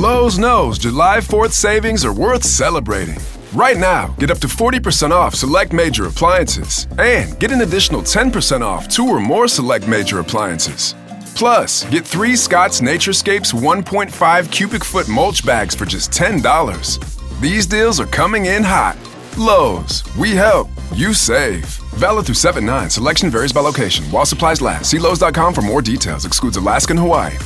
Lowe's knows July 4th savings are worth celebrating. Right now, get up to 40% off select major appliances and get an additional 10% off 2 or more select major appliances. Plus, get 3 Scott's Naturescapes 1.5 cubic foot mulch bags for just $10. These deals are coming in hot. Lowe's, we help, you save. Valid through 7/9. Selection varies by location. While supplies last. See Lowe's.com for more details. Excludes Alaska and Hawaii.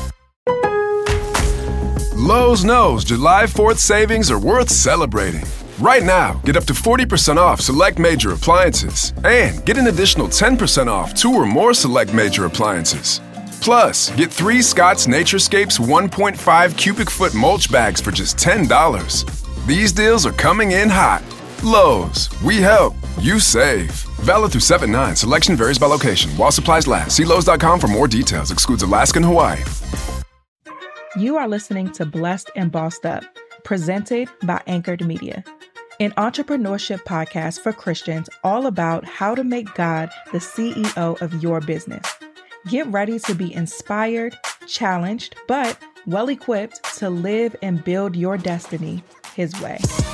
Lowe's knows July 4th savings are worth celebrating. Right now, get up to 40% off select major appliances and get an additional 10% off 2 or more select major appliances. Plus, get 3 Scott's Naturescapes 1.5 cubic foot mulch bags for just $10. These deals are coming in hot. Lowe's, we help, you save. Valid through 7/9. Selection varies by location. While supplies last. See Lowe's.com for more details. Excludes Alaska and Hawaii. You are listening to Blessed and Bossed Up, presented by Anchored Media, an entrepreneurship podcast for Christians all about how to make God the CEO of your business. Get ready to be inspired, challenged, but well-equipped to live and build your destiny His way.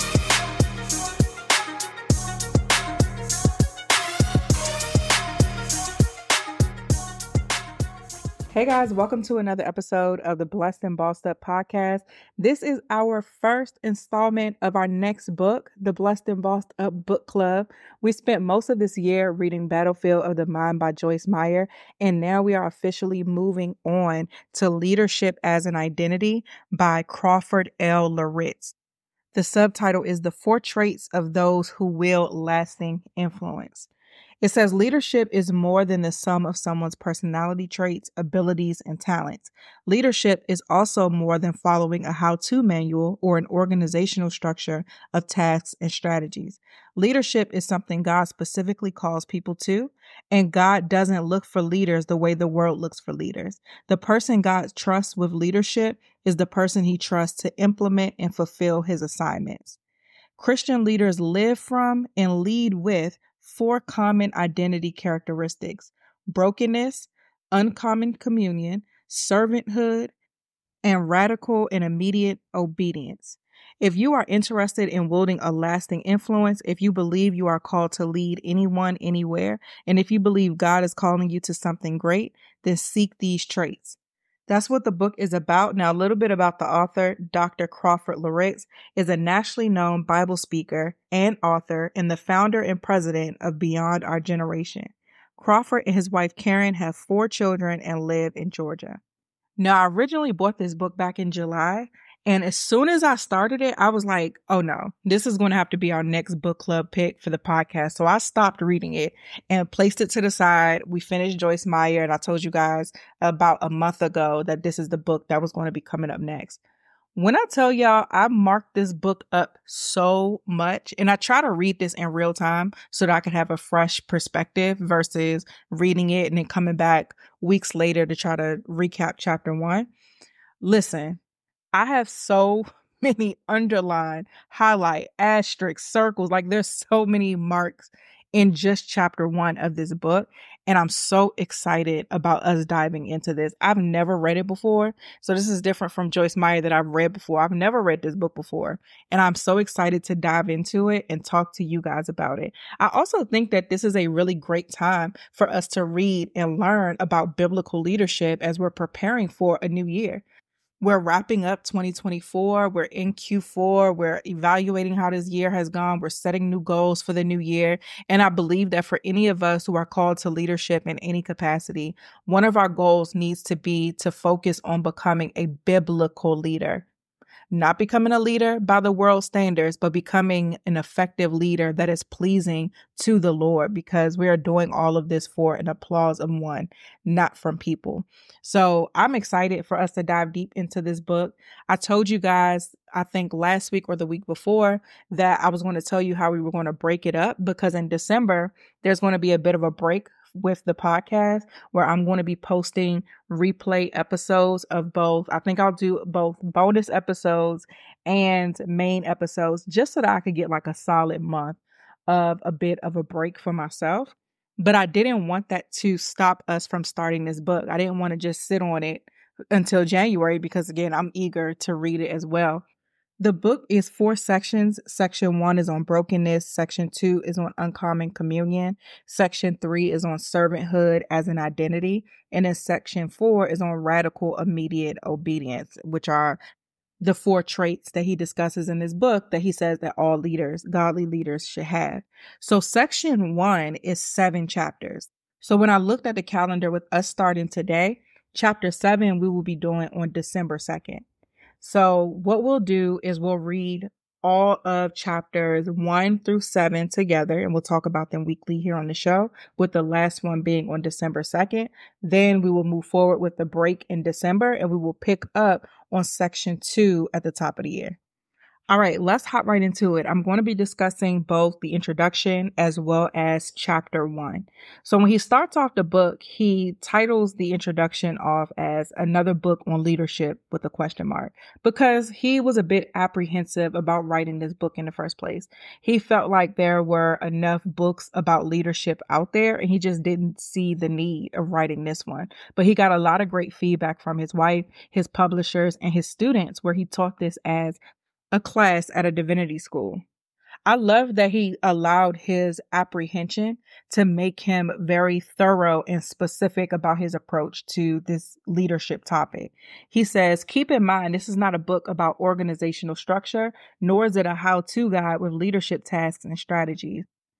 Hey guys, welcome to another episode of the Blessed and Bossed Up podcast. This is our first installment of our next book, the Blessed and Bossed Up Book Club. We spent most of this year reading Battlefield of the Mind by Joyce Meyer, and now we are officially moving on to Leadership as an Identity by Crawford L. Loritts. The subtitle is The 4 Traits of Those Who Wield Lasting Influence. It says leadership is more than the sum of someone's personality traits, abilities, and talents. Leadership is also more than following a how-to manual or an organizational structure of tasks and strategies. Leadership is something God specifically calls people to, and God doesn't look for leaders the way the world looks for leaders. The person God trusts with leadership is the person He trusts to implement and fulfill His assignments. Christian leaders live from and lead with 4 common identity characteristics: brokenness, uncommon communion, servanthood, and radical and immediate obedience. If you are interested in wielding a lasting influence, if you believe you are called to lead anyone, anywhere, and if you believe God is calling you to something great, then seek these traits. That's what the book is about. Now, a little bit about the author. Dr. Crawford Loritts is a nationally known Bible speaker and author and the founder and president of Beyond Our Generation. Crawford and his wife Karen have 4 children and live in Georgia. Now, I originally bought this book back in July, and as soon as I started it, I was like, oh no, this is going to have to be our next book club pick for the podcast. So I stopped reading it and placed it to the side. We finished Joyce Meyer, and I told you guys about a month ago that this is the book that was going to be coming up next. When I tell y'all, I marked this book up so much, and I try to read this in real time so that I can have a fresh perspective versus reading it and then coming back weeks later to try to recap chapter 1. Listen, I have so many underline, highlight, asterisk, circles. Like there's so many marks in just chapter 1 of this book. And I'm so excited about us diving into this. I've never read it before. So this is different from Joyce Meyer that I've read before. I've never read this book before. And I'm so excited to dive into it and talk to you guys about it. I also think that this is a really great time for us to read and learn about biblical leadership as we're preparing for a new year. We're wrapping up 2024. We're in Q4. We're evaluating how this year has gone. We're setting new goals for the new year. And I believe that for any of us who are called to leadership in any capacity, one of our goals needs to be to focus on becoming a biblical leader. Not becoming a leader by the world standards, but becoming an effective leader that is pleasing to the Lord, because we are doing all of this for an applause of one, not from people. So I'm excited for us to dive deep into this book. I told you guys, I think last week or the week before, that I was going to tell you how we were going to break it up, because in December, there's going to be a bit of a break with the podcast where I'm going to be posting replay episodes of both. I think I'll do both bonus episodes and main episodes just so that I could get like a solid month of a bit of a break for myself. But I didn't want that to stop us from starting this book. I didn't want to just sit on it until January because, again, I'm eager to read it as well. The book is 4 sections. Section 1 is on brokenness. Section 2 is on uncommon communion. Section 3 is on servanthood as an identity. And then Section 4 is on radical immediate obedience, which are the 4 traits that he discusses in this book that he says that all leaders, godly leaders, should have. So Section 1 is 7 chapters. So when I looked at the calendar with us starting today, Chapter 7 we will be doing on December 2nd. So what we'll do is we'll read all of chapters 1 through 7 together, and we'll talk about them weekly here on the show, with the last one being on December 2nd. Then we will move forward with the break in December, and we will pick up on section 2 at the top of the year. All right, let's hop right into it. I'm going to be discussing both the introduction as well as chapter 1. So when he starts off the book, he titles the introduction off as another book on leadership with a question mark, because he was a bit apprehensive about writing this book in the first place. He felt like there were enough books about leadership out there, and he just didn't see the need of writing this one. But he got a lot of great feedback from his wife, his publishers, and his students, where he taught this as a class at a divinity school. I love that he allowed his apprehension to make him very thorough and specific about his approach to this leadership topic. He says, keep in mind, this is not a book about organizational structure, nor is it a how-to guide with leadership tasks and strategies.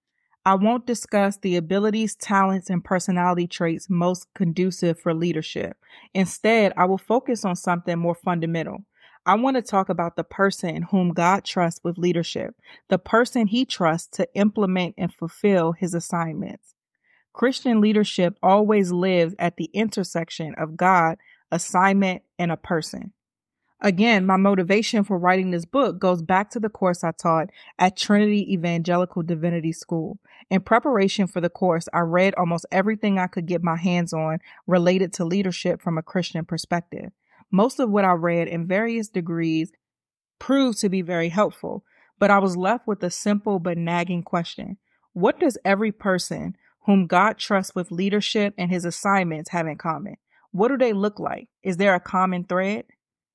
I won't discuss the abilities, talents, and personality traits most conducive for leadership. Instead, I will focus on something more fundamental. I want to talk about the person whom God trusts with leadership, the person he trusts to implement and fulfill his assignments. Christian leadership always lives at the intersection of God, assignment, and a person. Again, my motivation for writing this book goes back to the course I taught at Trinity Evangelical Divinity School. In preparation for the course, I read almost everything I could get my hands on related to leadership from a Christian perspective. Most of what I read in various degrees proved to be very helpful, but I was left with a simple but nagging question. What does every person whom God trusts with leadership and his assignments have in common? What do they look like? Is there a common thread?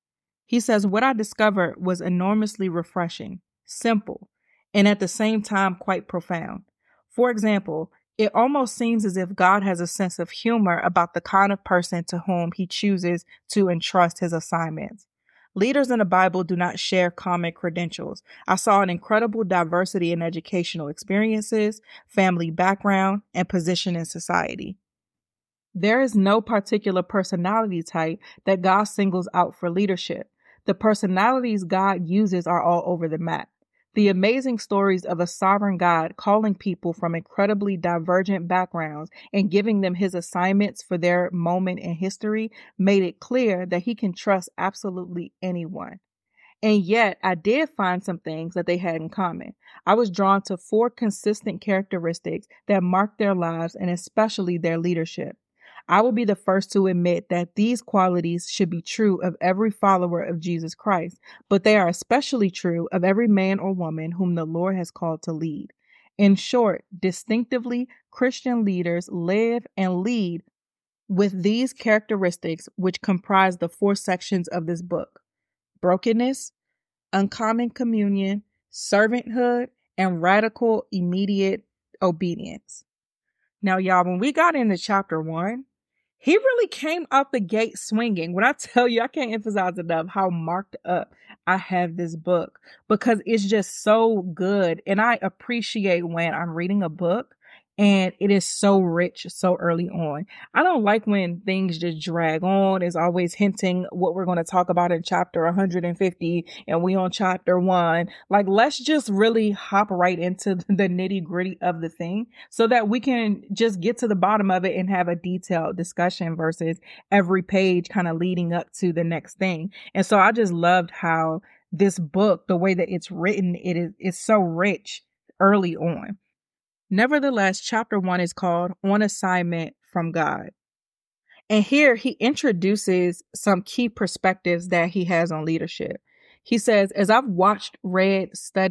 He says, what I discovered was enormously refreshing, simple, and at the same time quite profound. For example, it almost seems as if God has a sense of humor about the kind of person to whom he chooses to entrust his assignments. Leaders in the Bible do not share common credentials. I saw an incredible diversity in educational experiences, family background, and position in society. There is no particular personality type that God singles out for leadership. The personalities God uses are all over the map. The amazing stories of a sovereign God calling people from incredibly divergent backgrounds and giving them his assignments for their moment in history made it clear that he can trust absolutely anyone. And yet, I did find some things that they had in common. I was drawn to 4 consistent characteristics that marked their lives and especially their leadership. I will be the first to admit that these qualities should be true of every follower of Jesus Christ, but they are especially true of every man or woman whom the Lord has called to lead. In short, distinctively, Christian leaders live and lead with these characteristics, which comprise the 4 sections of this book: brokenness, uncommon communion, servanthood, and radical immediate obedience. Now, y'all, when we got into chapter 1, he really came out the gate swinging. When I tell you, I can't emphasize enough how marked up I have this book, because it's just so good. And I appreciate when I'm reading a book and it is so rich so early on. I don't like when things just drag on. It's always hinting what we're going to talk about in chapter 150 and we on chapter 1. Like, let's just really hop right into the nitty gritty of the thing so that we can just get to the bottom of it and have a detailed discussion versus every page kind of leading up to the next thing. And so I just loved how this book, the way that it's written, it's so rich early on. Nevertheless, chapter 1 is called On Assignment from God. And here he introduces some key perspectives that he has on leadership. He says, as I've watched, read, studied,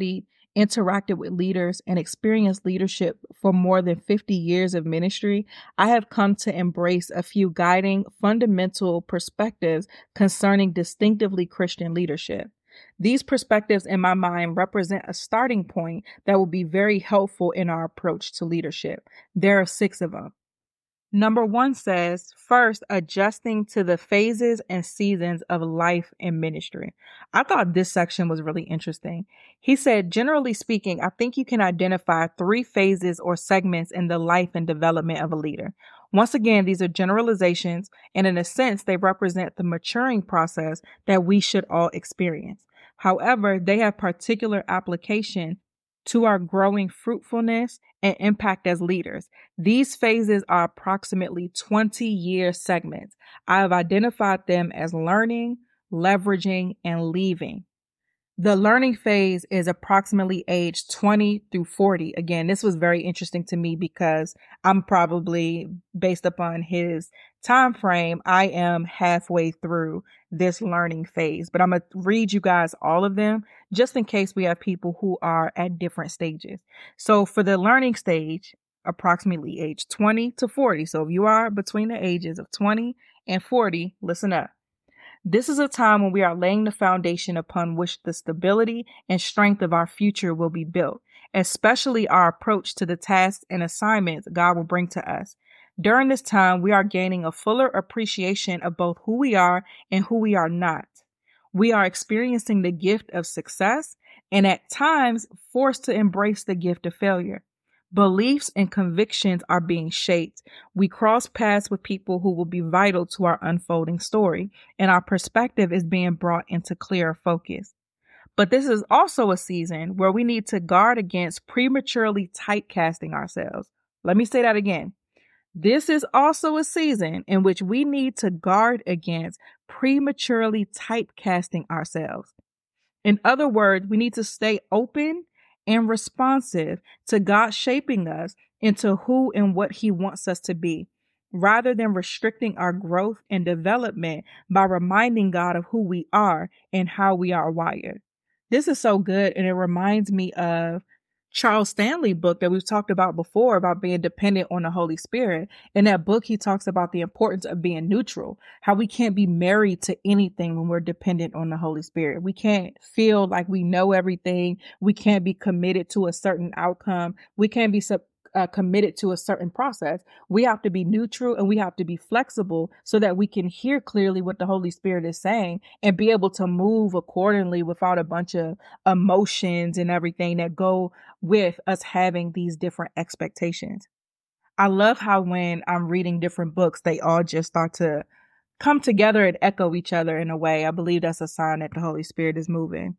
interacted with leaders, and experienced leadership for more than 50 years of ministry, I have come to embrace a few guiding fundamental perspectives concerning distinctively Christian leadership. These perspectives, in my mind, represent a starting point that will be very helpful in our approach to leadership. There are 6 of them. Number 1 says, first, adjusting to the phases and seasons of life and ministry. I thought this section was really interesting. He said, generally speaking, I think you can identify 3 phases or segments in the life and development of a leader. Once again, these are generalizations, and in a sense, they represent the maturing process that we should all experience. However, they have particular application to our growing fruitfulness and impact as leaders. These phases are approximately 20-year segments. I have identified them as learning, leveraging, and leaving. The learning phase is approximately age 20 through 40. Again, this was very interesting to me because I'm probably, based upon his time frame, I am halfway through this learning phase. But I'm going to read you guys all of them just in case we have people who are at different stages. So for the learning stage, approximately age 20 to 40. So if you are between the ages of 20 and 40, listen up. This is a time when we are laying the foundation upon which the stability and strength of our future will be built, especially our approach to the tasks and assignments God will bring to us. During this time, we are gaining a fuller appreciation of both who we are and who we are not. We are experiencing the gift of success and at times forced to embrace the gift of failure. Beliefs and convictions are being shaped. We cross paths with people who will be vital to our unfolding story, and our perspective is being brought into clearer focus. But this is also a season where we need to guard against prematurely typecasting ourselves. Let me say that again. This is also a season in which we need to guard against prematurely typecasting ourselves. In other words, we need to stay open and responsive to God shaping us into who and what He wants us to be, rather than restricting our growth and development by reminding God of who we are and how we are wired. This is so good, and it reminds me of Charles Stanley book that we've talked about before about being dependent on the Holy Spirit. In that book, he talks about the importance of being neutral, how we can't be married to anything when we're dependent on the Holy Spirit. We can't feel like we know everything. We can't be committed to a certain outcome. We can't be committed to a certain process. We have to be neutral and we have to be flexible so that we can hear clearly what the Holy Spirit is saying and be able to move accordingly without a bunch of emotions and everything that go with us having these different expectations. I love how when I'm reading different books, they all just start to come together and echo each other in a way. I believe that's a sign that the Holy Spirit is moving.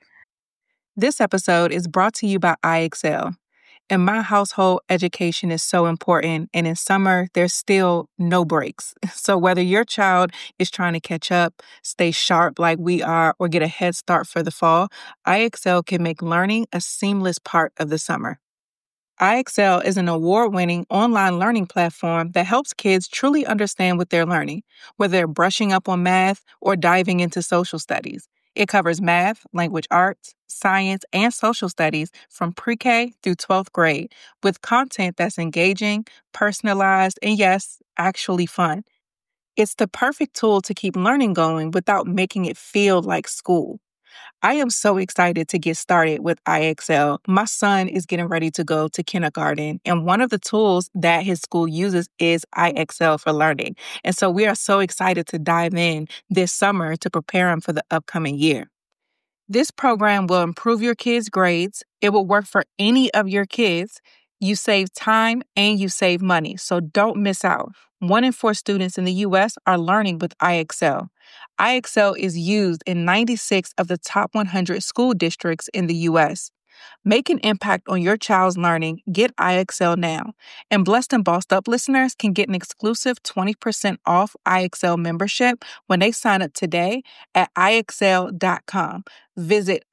This episode is brought to you by IXL. In my household, education is so important, and in summer, there's still no breaks. So whether your child is trying to catch up, stay sharp like we are, or get a head start for the fall, IXL can make learning a seamless part of the summer. IXL is an award-winning online learning platform that helps kids truly understand what they're learning, whether they're brushing up on math or diving into social studies. It covers math, language arts, science, and social studies from pre-K through 12th grade with content that's engaging, personalized, and yes, actually fun. It's the perfect tool to keep learning going without making it feel like school. I am so excited to get started with IXL. My son is getting ready to go to kindergarten, and one of the tools that his school uses is IXL for learning. And so we are so excited to dive in this summer to prepare him for the upcoming year. This program will improve your kids' grades. It will work for any of your kids. You save time and you save money, so don't miss out. 1 in 4 students in the U.S. are learning with IXL. IXL is used in 96 of the top 100 school districts in the U.S. Make an impact on your child's learning. Get IXL now. And Blessed and Bossed Up listeners can get an exclusive 20% off IXL membership when they sign up today at IXL.com. Visit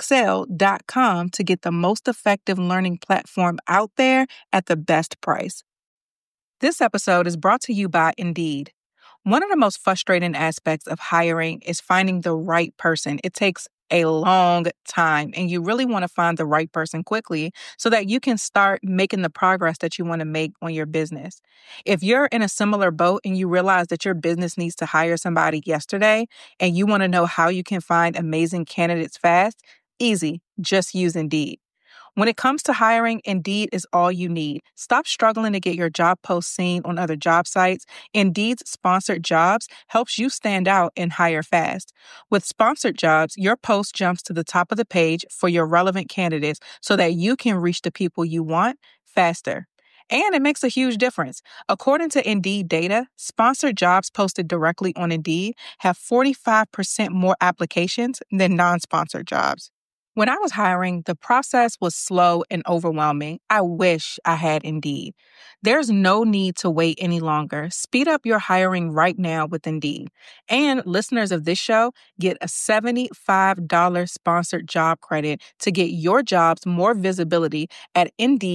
IXL.com to get the most effective learning platform out there at the best price. This episode is brought to you by Indeed. One of the most frustrating aspects of hiring is finding the right person. It takes a long time, and you really want to find the right person quickly so that you can start making the progress that you want to make on your business. If you're in a similar boat and you realize that your business needs to hire somebody yesterday and you want to know how you can find amazing candidates fast, easy, just use Indeed. When it comes to hiring, Indeed is all you need. Stop struggling to get your job post seen on other job sites. Indeed's sponsored jobs helps you stand out and hire fast. With sponsored jobs, your post jumps to the top of the page for your relevant candidates so that you can reach the people you want faster. And it makes a huge difference. According to Indeed data, sponsored jobs posted directly on Indeed have 45% more applications than non-sponsored jobs. When I was hiring, the process was slow and overwhelming. I wish I had Indeed. There's no need to wait any longer. Speed up your hiring right now with Indeed. And listeners of this show get a $75 sponsored job credit to get your jobs more visibility at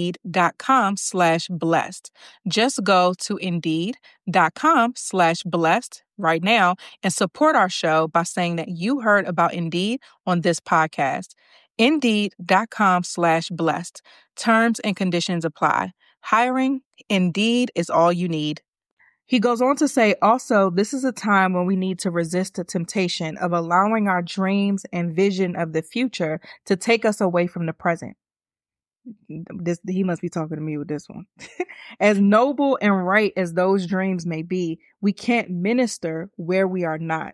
Indeed.com/blessed. Just go to Indeed.com/blessed right now and support our show by saying that you heard about Indeed on this podcast. Indeed.com/blessed. Terms and conditions apply. Hiring, Indeed is all you need. He goes on to say, also, this is a time when we need to resist the temptation of allowing our dreams and vision of the future to take us away from the present. He must be talking to me with this one. As noble and right as those dreams may be, we can't minister where we are not.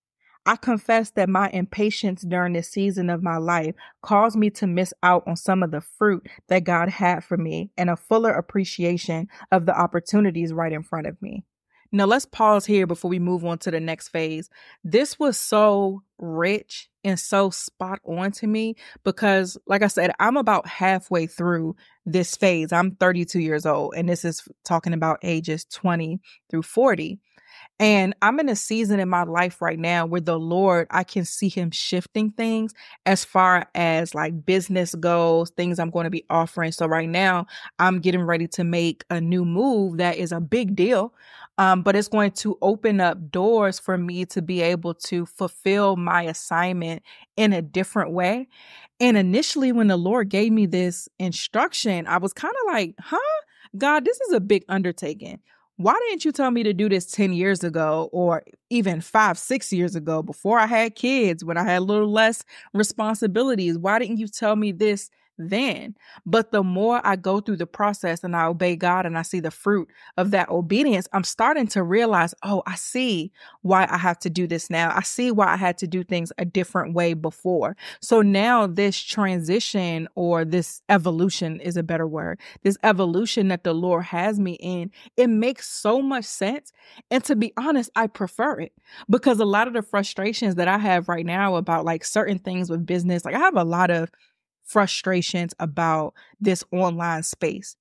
I confess that my impatience during this season of my life caused me to miss out on some of the fruit that God had for me and a fuller appreciation of the opportunities right in front of me. Now, let's pause here before we move on to the next phase. This was so rich and so spot on to me because, like I said, I'm about halfway through this phase. I'm 32 years old, and this is talking about ages 20 through 40. And I'm in a season in my life right now where the Lord, I can see him shifting things as far as like business goes, things I'm going to be offering. So right now I'm getting ready to make a new move that is a big deal. But it's going to open up doors for me to be able to fulfill my assignment in a different way. And initially when the Lord gave me this instruction, I was kind of like, God, this is a big undertaking. Why didn't you tell me to do this 10 years ago or even 5-6 years ago before I had kids, when I had a little less responsibilities? Why didn't you tell me this then? But the more I go through the process and I obey God and I see the fruit of that obedience, I'm starting to realize, oh, I see why I have to do this now. I see why I had to do things a different way before. So now this transition, or this evolution is a better word, this evolution that the Lord has me in, it makes so much sense. And to be honest, I prefer it because a lot of the frustrations that I have right now about like certain things with business, like I have a lot of frustrations about this online space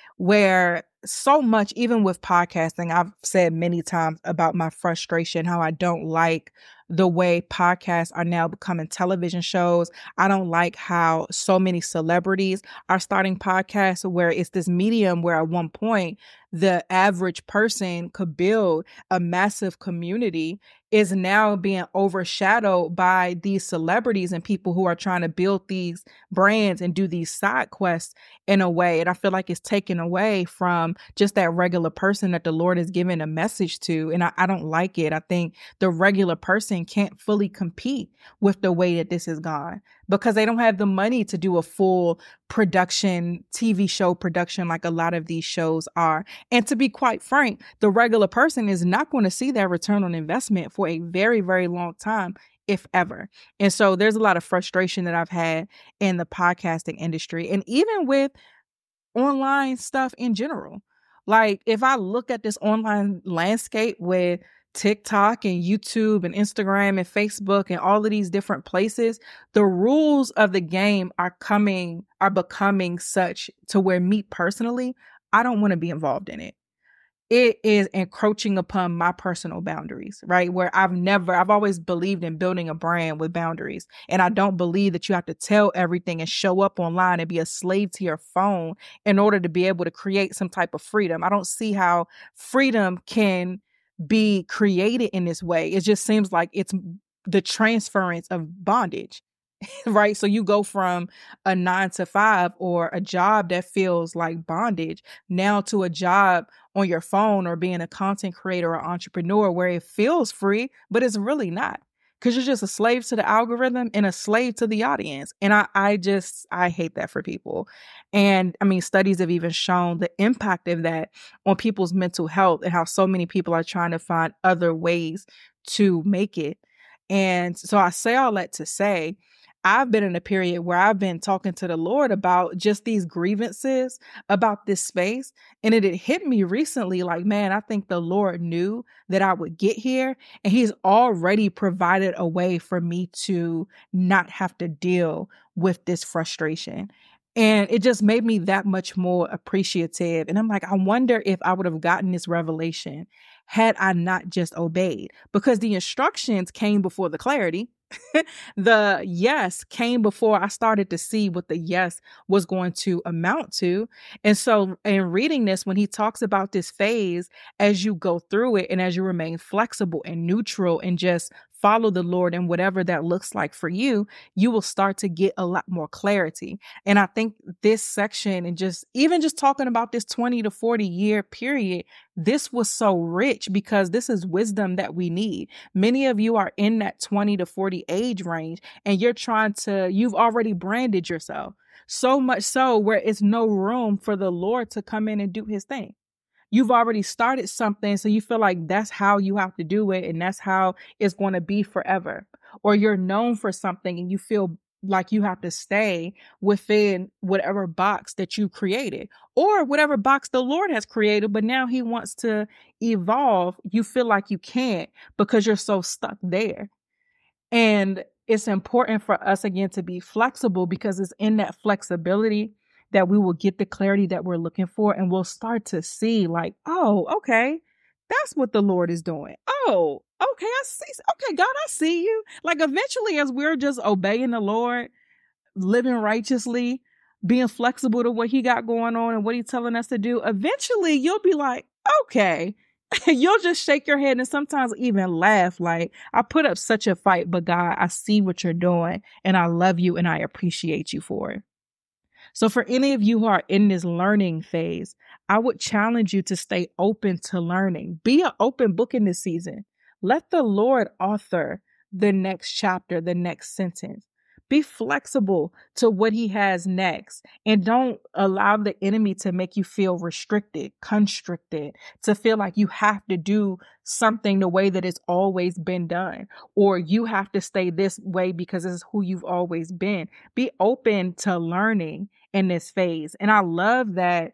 where so much, even with podcasting, I've said many times about my frustration, how I don't like the way podcasts are now becoming television shows. I don't like how so many celebrities are starting podcasts where it's this medium where at one point the average person could build a massive community is now being overshadowed by these celebrities and people who are trying to build these brands and do these side quests in a way. And I feel like it's taken away from just that regular person that the Lord is giving a message to. And I don't like it. I think the regular person can't fully compete with the way that this has gone because they don't have the money to do a full production, TV show production like a lot of these shows are. And to be quite frank, the regular person is not going to see that return on investment for a very, very long time, if ever. And so there's a lot of frustration that I've had in the podcasting industry and even with online stuff in general. Like if I look at this online landscape with TikTok and YouTube and Instagram and Facebook and all of these different places, the rules of the game are becoming such to where me personally, I don't want to be involved in it. It is encroaching upon my personal boundaries, right? Where I've always believed in building a brand with boundaries. And I don't believe that you have to tell everything and show up online and be a slave to your phone in order to be able to create some type of freedom. I don't see how freedom can be created in this way. It just seems like it's the transference of bondage. right? So you go from a 9 to 5 or a job that feels like bondage now to a job on your phone or being a content creator or entrepreneur where it feels free, but it's really not. Because you're just a slave to the algorithm and a slave to the audience. And I hate that for people. And I mean, studies have even shown the impact of that on people's mental health and how so many people are trying to find other ways to make it. And so I say all that to say, I've been in a period where I've been talking to the Lord about just these grievances about this space. And it had hit me recently like, man, I think the Lord knew that I would get here. And he's already provided a way for me to not have to deal with this frustration. And it just made me that much more appreciative. And I'm like, I wonder if I would have gotten this revelation had I not just obeyed, because the instructions came before the clarity. The yes came before I started to see what the yes was going to amount to. And so in reading this, when he talks about this phase, as you go through it and as you remain flexible and neutral and just follow the Lord and whatever that looks like for you, you will start to get a lot more clarity. And I think this section and just even just talking about this 20 to 40 year period, this was so rich because this is wisdom that we need. Many of you are in that 20 to 40 age range and you've already branded yourself so much so where it's no room for the Lord to come in and do his thing. You've already started something, so you feel like that's how you have to do it and that's how it's going to be forever. Or you're known for something and you feel like you have to stay within whatever box that you created or whatever box the Lord has created, but now he wants to evolve. You feel like you can't because you're so stuck there. And it's important for us, again, to be flexible because it's in that flexibility that we will get the clarity that we're looking for. And we'll start to see like, oh, okay, that's what the Lord is doing. Oh, okay, I see. Okay, God, I see you. Like eventually, as we're just obeying the Lord, living righteously, being flexible to what he got going on and what he's telling us to do, eventually you'll be like, okay, you'll just shake your head and sometimes even laugh. Like, I put up such a fight, but God, I see what you're doing and I love you and I appreciate you for it. So for any of you who are in this learning phase, I would challenge you to stay open to learning. Be an open book in this season. Let the Lord author the next chapter, the next sentence. Be flexible to what he has next and don't allow the enemy to make you feel restricted, constricted, to feel like you have to do something the way that it's always been done, or you have to stay this way because this is who you've always been. Be open to learning in this phase. And I love that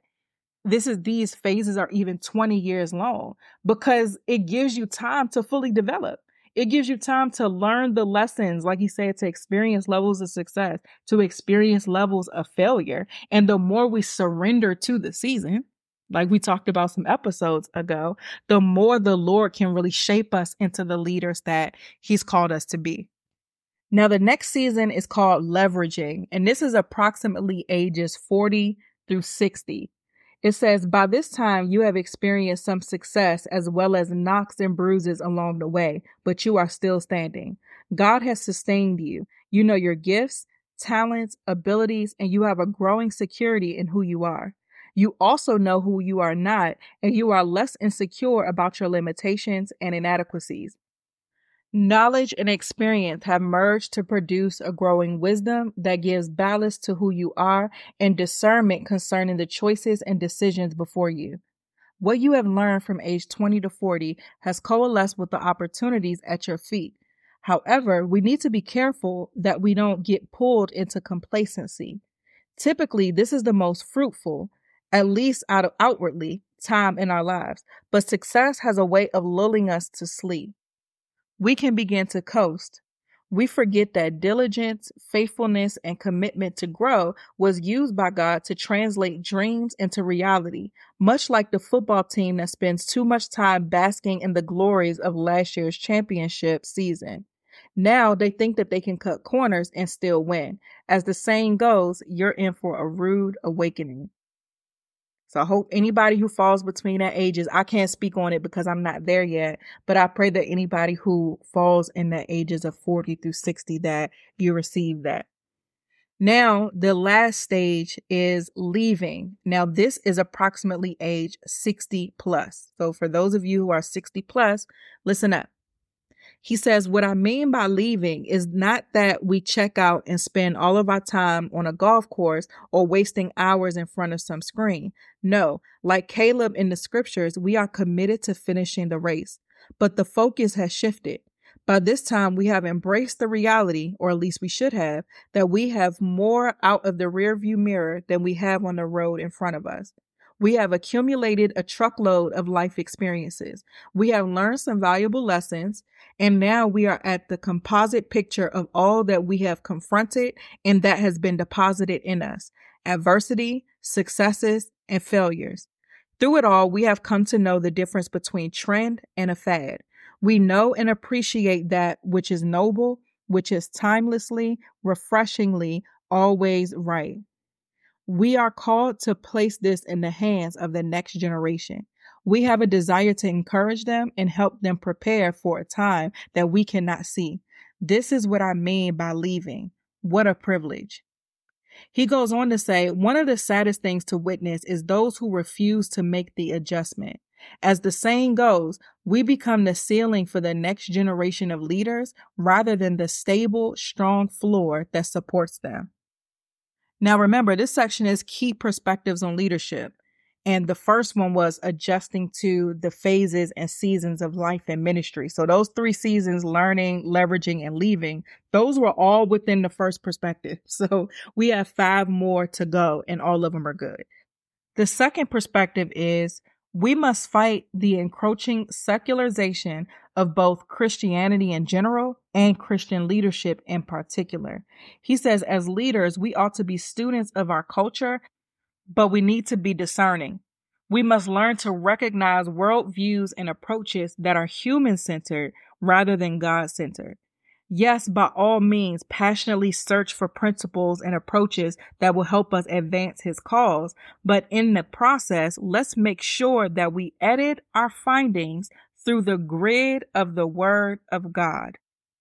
these phases are even 20 years long because it gives you time to fully develop. It gives you time to learn the lessons, like you said, to experience levels of success, to experience levels of failure. And the more we surrender to the season, like we talked about some episodes ago, the more the Lord can really shape us into the leaders that he's called us to be. Now, the next season is called Leveraging, and this is approximately ages 40 through 60. It says, by this time, you have experienced some success as well as knocks and bruises along the way, but you are still standing. God has sustained you. You know your gifts, talents, abilities, and you have a growing security in who you are. You also know who you are not, and you are less insecure about your limitations and inadequacies. Knowledge and experience have merged to produce a growing wisdom that gives ballast to who you are and discernment concerning the choices and decisions before you. What you have learned from age 20 to 40 has coalesced with the opportunities at your feet. However, we need to be careful that we don't get pulled into complacency. Typically, this is the most fruitful, at least outwardly, time in our lives, but success has a way of lulling us to sleep. We can begin to coast. We forget that diligence, faithfulness, and commitment to grow was used by God to translate dreams into reality, much like the football team that spends too much time basking in the glories of last year's championship season. Now they think that they can cut corners and still win. As the saying goes, you're in for a rude awakening. So I hope anybody who falls between that ages, I can't speak on it because I'm not there yet, but I pray that anybody who falls in the ages of 40 through 60, that you receive that. Now, the last stage is leaving. Now, this is approximately age 60 plus. So for those of you who are 60 plus, listen up. He says, what I mean by leaving is not that we check out and spend all of our time on a golf course or wasting hours in front of some screen. No, like Caleb in the scriptures, we are committed to finishing the race, but the focus has shifted. By this time, we have embraced the reality, or at least we should have, that we have more out of the rearview mirror than we have on the road in front of us. We have accumulated a truckload of life experiences. We have learned some valuable lessons, and now we are at the composite picture of all that we have confronted and that has been deposited in us: adversity, successes, and failures. Through it all, we have come to know the difference between trend and a fad. We know and appreciate that which is noble, which is timelessly, refreshingly, always right. We are called to place this in the hands of the next generation. We have a desire to encourage them and help them prepare for a time that we cannot see. This is what I mean by leaving. What a privilege. He goes on to say, one of the saddest things to witness is those who refuse to make the adjustment. As the saying goes, we become the ceiling for the next generation of leaders rather than the stable, strong floor that supports them. Now, remember, this section is key perspectives on leadership. And the first one was adjusting to the phases and seasons of life and ministry. So those 3 seasons, learning, leveraging, and leaving, those were all within the first perspective. So we have 5 more to go, and all of them are good. The second perspective is we must fight the encroaching secularization of both Christianity in general and Christian leadership in particular. He says, as leaders, we ought to be students of our culture, but we need to be discerning. We must learn to recognize worldviews and approaches that are human-centered rather than God-centered. Yes, by all means, passionately search for principles and approaches that will help us advance his cause. But in the process, let's make sure that we edit our findings through the grid of the Word of God.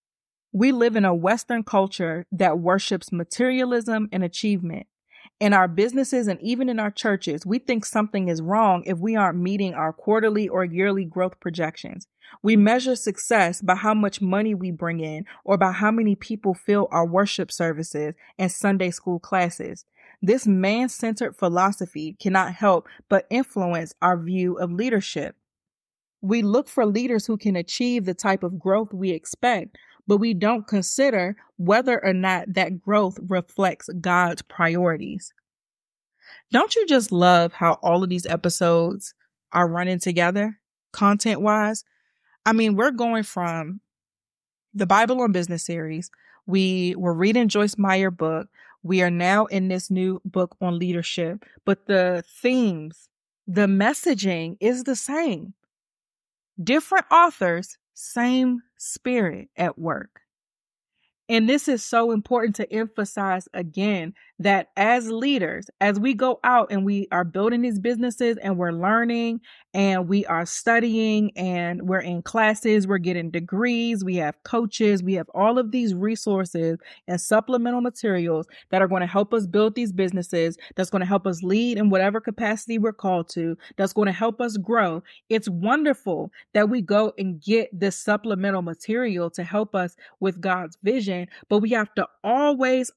We live in a Western culture that worships materialism and achievement. In our businesses and even in our churches, we think something is wrong if we aren't meeting our quarterly or yearly growth projections. We measure success by how much money we bring in or by how many people fill our worship services and Sunday school classes. This man-centered philosophy cannot help but influence our view of leadership. We look for leaders who can achieve the type of growth we expect, but we don't consider whether or not that growth reflects God's priorities. Don't you just love how all of these episodes are running together, content-wise? I mean, we're going from the Bible on Business series. We were reading Joyce Meyer book. We are now in this new book on leadership, but the themes, the messaging is the same. Different authors, same spirit at work. And this is so important to emphasize again, that as leaders, as we go out and we are building these businesses and we're learning and we are studying and we're in classes, we're getting degrees, we have coaches, we have all of these resources and supplemental materials that are going to help us build these businesses, that's going to help us lead in whatever capacity we're called to, that's going to help us grow. It's wonderful that we go and get this supplemental material to help us with God's vision, but we have to always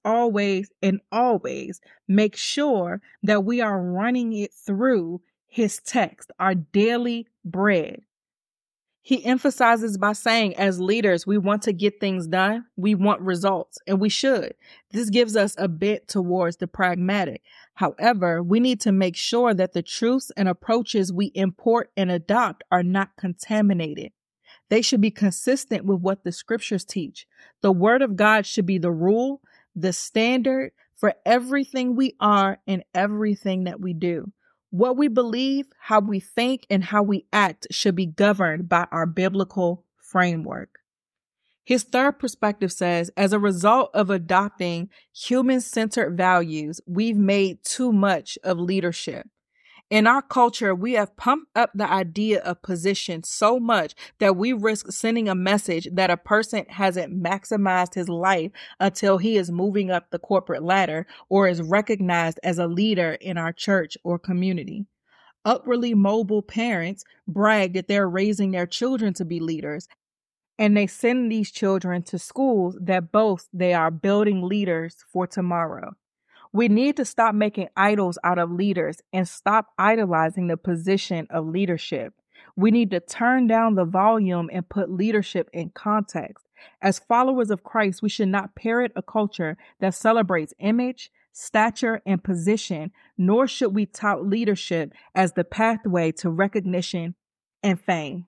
make sure that we are running it through his text, our daily bread. He emphasizes by saying, as leaders, we want to get things done. We want results, and we should. This gives us a bit towards the pragmatic. However, we need to make sure that the truths and approaches we import and adopt are not contaminated. They should be consistent with what the scriptures teach. The word of God should be the rule, the standard for everything we are and everything that we do. What we believe, how we think, and how we act should be governed by our biblical framework. His third perspective says, as a result of adopting human-centered values, we've made too much of leadership. In our culture, we have pumped up the idea of position so much that we risk sending a message that a person hasn't maximized his life until he is moving up the corporate ladder or is recognized as a leader in our church or community. Upwardly mobile parents brag that they're raising their children to be leaders, and they send these children to schools that boast they are building leaders for tomorrow. We need to stop making idols out of leaders and stop idolizing the position of leadership. We need to turn down the volume and put leadership in context. As followers of Christ, we should not parrot a culture that celebrates image, stature, and position, nor should we tout leadership as the pathway to recognition and fame.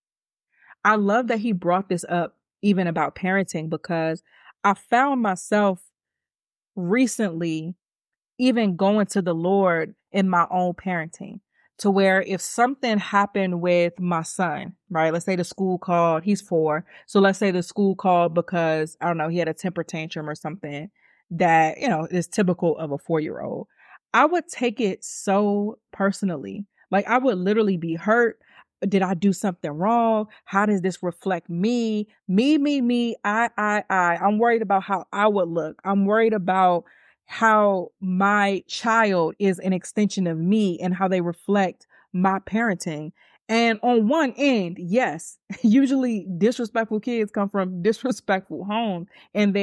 I love that he brought this up even about parenting, because I found myself recently even going to the Lord in my own parenting, to where if something happened with my son, right? Let's say the school called, he's 4. So let's say the school called because, I don't know, he had a temper tantrum or something that, is typical of a 4-year-old. I would take it so personally. Like, I would literally be hurt. Did I do something wrong? How does this reflect me? Me, I. I'm worried about how I would look. I'm worried about how my child is an extension of me and how they reflect my parenting. And on one end, yes, usually disrespectful kids come from disrespectful homes. And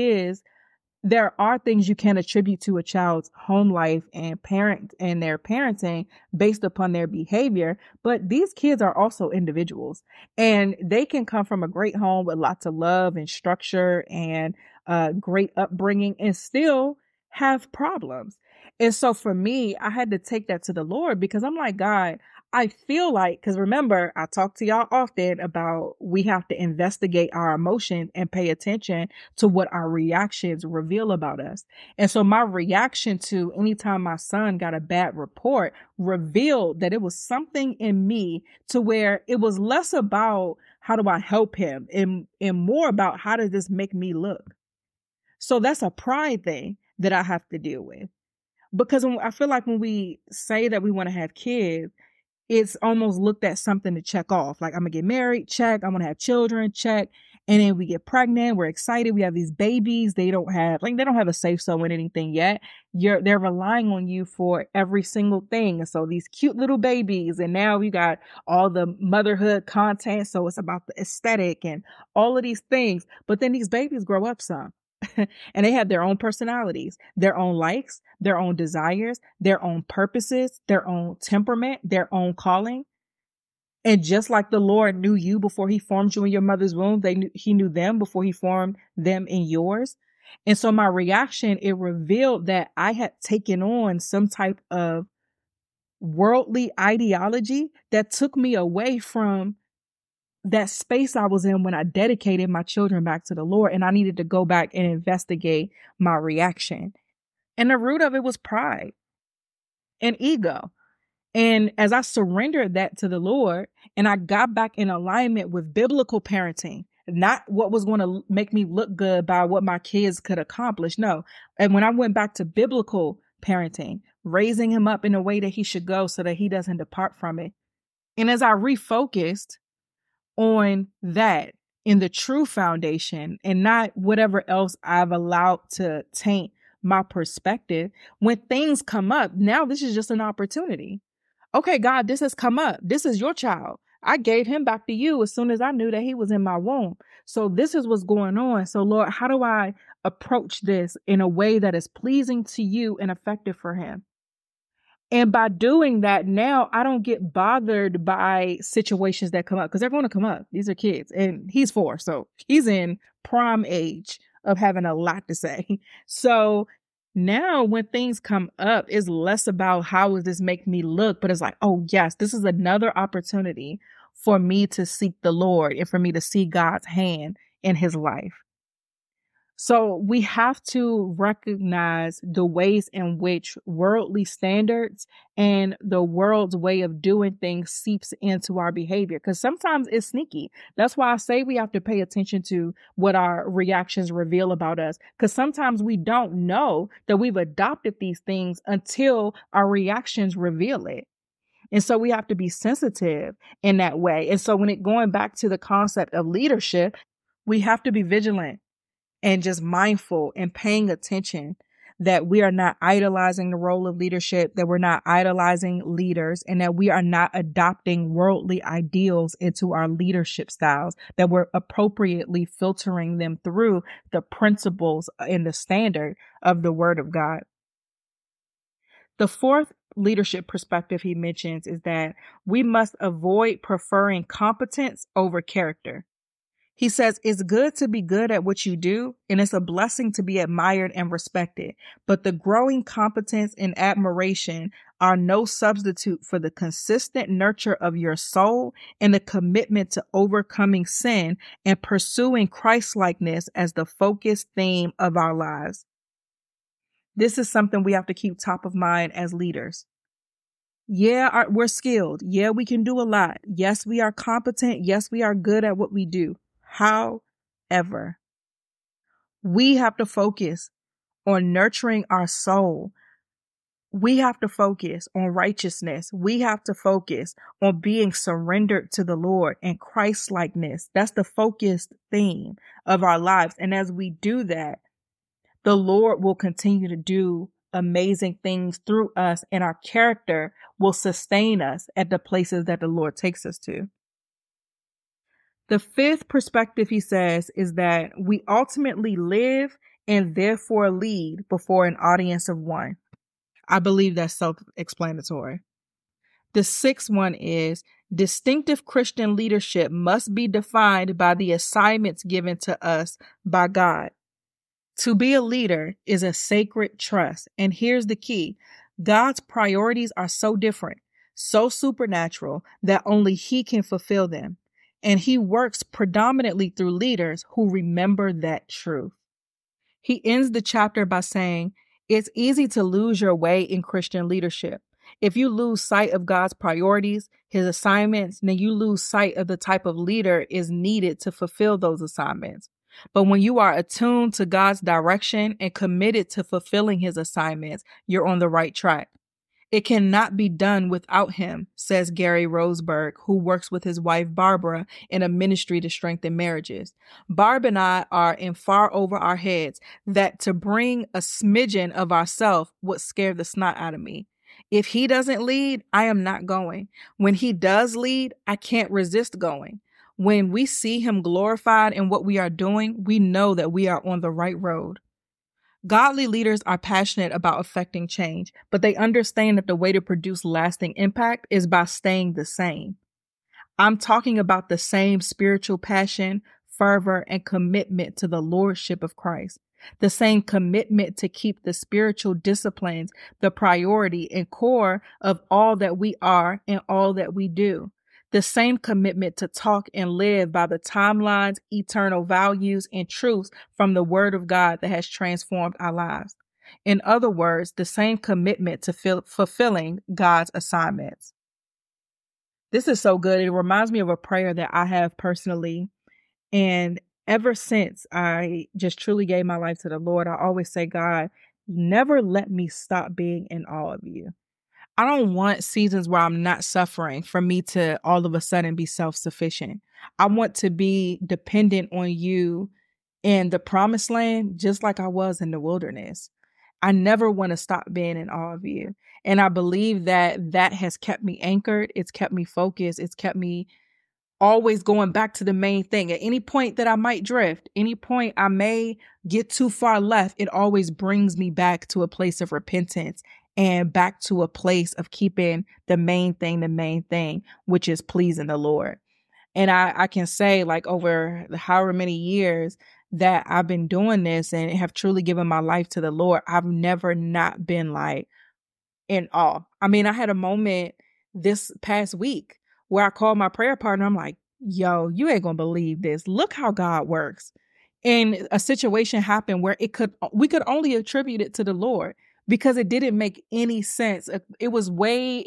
there are things you can attribute to a child's home life and their parenting based upon their behavior. But these kids are also individuals, and they can come from a great home with lots of love and structure and great upbringing and still have problems. And so for me, I had to take that to the Lord, because I'm like, God, I feel like, because remember, I talk to y'all often about we have to investigate our emotions and pay attention to what our reactions reveal about us. And so my reaction to anytime my son got a bad report revealed that it was something in me, to where it was less about how do I help him and more about how does this make me look. So that's a pride thing that I have to deal with. Because I feel like when we say that we want to have kids, it's almost looked at something to check off. Like, I'm going to get married, check. I'm going to have children, check. And then we get pregnant. We're excited. We have these babies. They don't have a safe soul in anything yet. They're relying on you for every single thing. And so these cute little babies, and now we got all the motherhood content. So it's about the aesthetic and all of these things. But then these babies grow up some. And they have their own personalities, their own likes, their own desires, their own purposes, their own temperament, their own calling. And just like the Lord knew you before he formed you in your mother's womb, he knew them before he formed them in yours. And so my reaction, it revealed that I had taken on some type of worldly ideology that took me away from that space I was in when I dedicated my children back to the Lord, and I needed to go back and investigate my reaction. And the root of it was pride and ego. And as I surrendered that to the Lord and I got back in alignment with biblical parenting, not what was going to make me look good by what my kids could accomplish. No. And when I went back to biblical parenting, raising him up in a way that he should go so that he doesn't depart from it. And as I refocused on that in the true foundation and not whatever else I've allowed to taint my perspective, when things come up, now this is just an opportunity. Okay, God, this has come up. This is your child. I gave him back to you as soon as I knew that he was in my womb. So this is what's going on. So Lord, how do I approach this in a way that is pleasing to you and effective for him? And by doing that, now I don't get bothered by situations that come up, because they're going to come up. These are kids, and he's 4. So he's in prime age of having a lot to say. So now when things come up, it's less about how does this make me look, but it's like, oh yes, this is another opportunity for me to seek the Lord and for me to see God's hand in his life. So we have to recognize the ways in which worldly standards and the world's way of doing things seeps into our behavior, because sometimes it's sneaky. That's why I say we have to pay attention to what our reactions reveal about us, because sometimes we don't know that we've adopted these things until our reactions reveal it. And so we have to be sensitive in that way. And so going back to the concept of leadership, we have to be vigilant and just mindful and paying attention that we are not idolizing the role of leadership, that we're not idolizing leaders, and that we are not adopting worldly ideals into our leadership styles, that we're appropriately filtering them through the principles and the standard of the Word of God. The fourth leadership perspective he mentions is that we must avoid preferring competence over character. He says, it's good to be good at what you do, and it's a blessing to be admired and respected. But the growing competence and admiration are no substitute for the consistent nurture of your soul and the commitment to overcoming sin and pursuing Christ-likeness as the focused theme of our lives. This is something we have to keep top of mind as leaders. Yeah, we're skilled. Yeah, we can do a lot. Yes, we are competent. Yes, we are good at what we do. However, we have to focus on nurturing our soul. We have to focus on righteousness. We have to focus on being surrendered to the Lord and Christ-likeness. That's the focused theme of our lives. And as we do that, the Lord will continue to do amazing things through us, and our character will sustain us at the places that the Lord takes us to. The fifth perspective, he says, is that we ultimately live and therefore lead before an audience of one. I believe that's self-explanatory. The sixth one is distinctive Christian leadership must be defined by the assignments given to us by God. To be a leader is a sacred trust. And here's the key. God's priorities are so different, so supernatural that only He can fulfill them. And He works predominantly through leaders who remember that truth. He ends the chapter by saying, it's easy to lose your way in Christian leadership. If you lose sight of God's priorities, His assignments, then you lose sight of the type of leader is needed to fulfill those assignments. But when you are attuned to God's direction and committed to fulfilling His assignments, you're on the right track. It cannot be done without Him, says Gary Roseberg, who works with his wife Barbara in a ministry to strengthen marriages. Barb and I are in far over our heads that to bring a smidgen of ourselves would scare the snot out of me. If He doesn't lead, I am not going. When He does lead, I can't resist going. When we see Him glorified in what we are doing, we know that we are on the right road. Godly leaders are passionate about affecting change, but they understand that the way to produce lasting impact is by staying the same. I'm talking about the same spiritual passion, fervor, and commitment to the lordship of Christ. The same commitment to keep the spiritual disciplines the priority and core of all that we are and all that we do. The same commitment to talk and live by the timelines, eternal values, and truths from the Word of God that has transformed our lives. In other words, the same commitment to fulfilling God's assignments. This is so good. It reminds me of a prayer that I have personally. And ever since I just truly gave my life to the Lord, I always say, God, never let me stop being in awe of you. I don't want seasons where I'm not suffering for me to all of a sudden be self-sufficient. I want to be dependent on you in the promised land, just like I was in the wilderness. I never want to stop being in awe of you. And I believe that has kept me anchored. It's kept me focused. It's kept me always going back to the main thing. At any point that I might drift, any point I may get too far left, it always brings me back to a place of repentance and back to a place of keeping the main thing, which is pleasing the Lord. And I can say, like, over however many years that I've been doing this and have truly given my life to the Lord, I've never not been like in awe. I mean, I had a moment this past week where I called my prayer partner. I'm like, yo, you ain't gonna believe this. Look how God works. And a situation happened where we could only attribute it to the Lord, because it didn't make any sense. It was way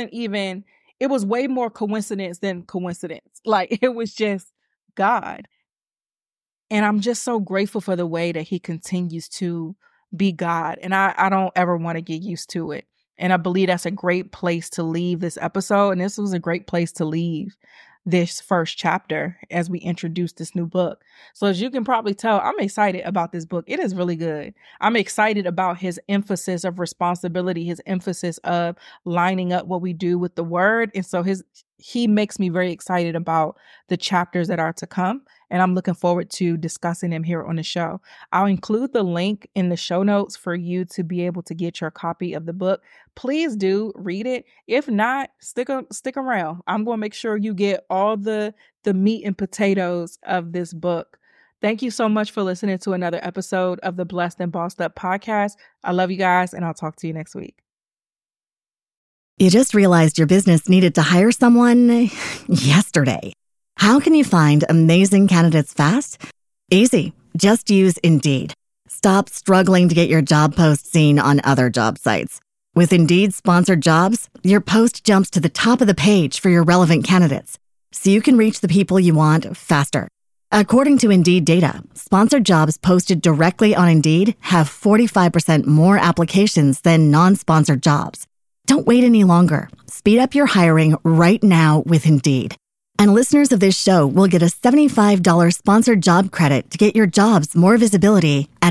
more coincidence than coincidence. Like, it was just God. And I'm just so grateful for the way that He continues to be God. And I don't ever want to get used to it. And I believe that's a great place to leave this episode. And this was a great place to leave this first chapter as we introduce this new book. So as you can probably tell, I'm excited about this book. It is really good. I'm excited about his emphasis of responsibility, his emphasis of lining up what we do with the word. And so he makes me very excited about the chapters that are to come. And I'm looking forward to discussing them here on the show. I'll include the link in the show notes for you to be able to get your copy of the book. Please do read it. If not, stick around. I'm going to make sure you get all the meat and potatoes of this book. Thank you so much for listening to another episode of the Blessed and Bossed Up podcast. I love you guys, and I'll talk to you next week. You just realized your business needed to hire someone yesterday. How can you find amazing candidates fast? Easy. Just use Indeed. Stop struggling to get your job post seen on other job sites. With Indeed sponsored jobs, your post jumps to the top of the page for your relevant candidates, so you can reach the people you want faster. According to Indeed data, sponsored jobs posted directly on Indeed have 45% more applications than non-sponsored jobs. Don't wait any longer. Speed up your hiring right now with Indeed. And listeners of this show will get a $75 sponsored job credit to get your jobs more visibility at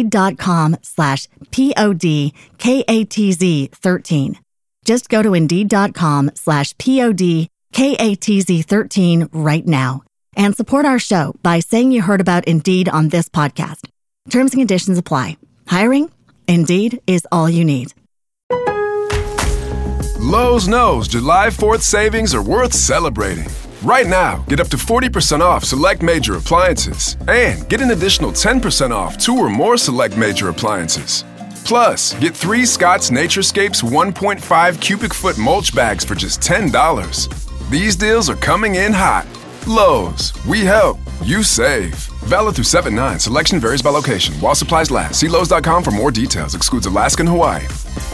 Indeed.com/PODKATZ13. Just go to Indeed.com/PODKATZ13 right now and support our show by saying you heard about Indeed on this podcast. Terms and conditions apply. Hiring? Indeed is all you need. Lowe's knows July 4th savings are worth celebrating. Right now, get up to 40% off select major appliances and get an additional 10% off 2 or more select major appliances. Plus, get 3 Scott's Naturescapes 1.5 cubic foot mulch bags for just $10. These deals are coming in hot. Lowe's, we help, you save. Valid through 7/9. Selection varies by location. While supplies last. See Lowe's.com for more details. Excludes Alaska and Hawaii.